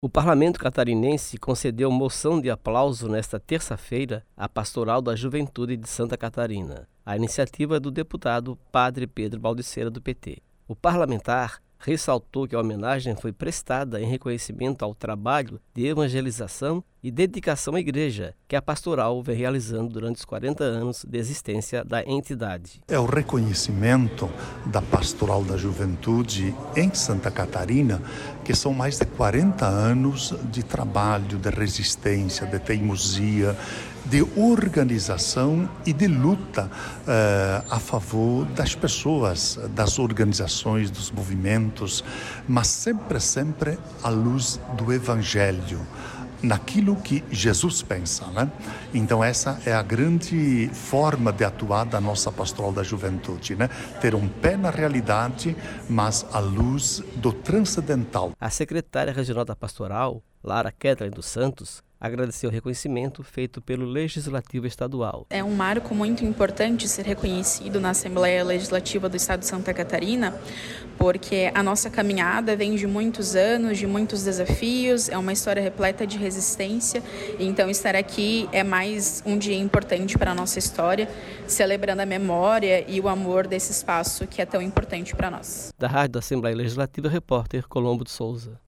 O parlamento catarinense concedeu moção de aplauso nesta terça-feira à Pastoral da Juventude de Santa Catarina. A iniciativa é do deputado Padre Pedro Baldiceira, do PT. O parlamentar ressaltou que a homenagem foi prestada em reconhecimento ao trabalho de evangelização e dedicação à igreja que a pastoral vem realizando durante os 40 anos de existência da entidade. É o reconhecimento da Pastoral da Juventude em Santa Catarina, que são mais de 40 anos de trabalho, de resistência, de teimosia, de organização e de luta a favor das pessoas, das organizações, dos movimentos, mas sempre à luz do Evangelho, naquilo que Jesus pensa, né? Então essa é a grande forma de atuar da nossa Pastoral da Juventude, né? Ter um pé na realidade, mas à luz do transcendental. A secretária regional da Pastoral, Lara Kathleen dos Santos, agradeceu o reconhecimento feito pelo Legislativo Estadual. É um marco muito importante ser reconhecido na Assembleia Legislativa do Estado de Santa Catarina, porque a nossa caminhada vem de muitos anos, de muitos desafios, é uma história repleta de resistência, então estar aqui é mais um dia importante para a nossa história, celebrando a memória e o amor desse espaço que é tão importante para nós. Da Rádio da Assembleia Legislativa, repórter Colombo de Souza.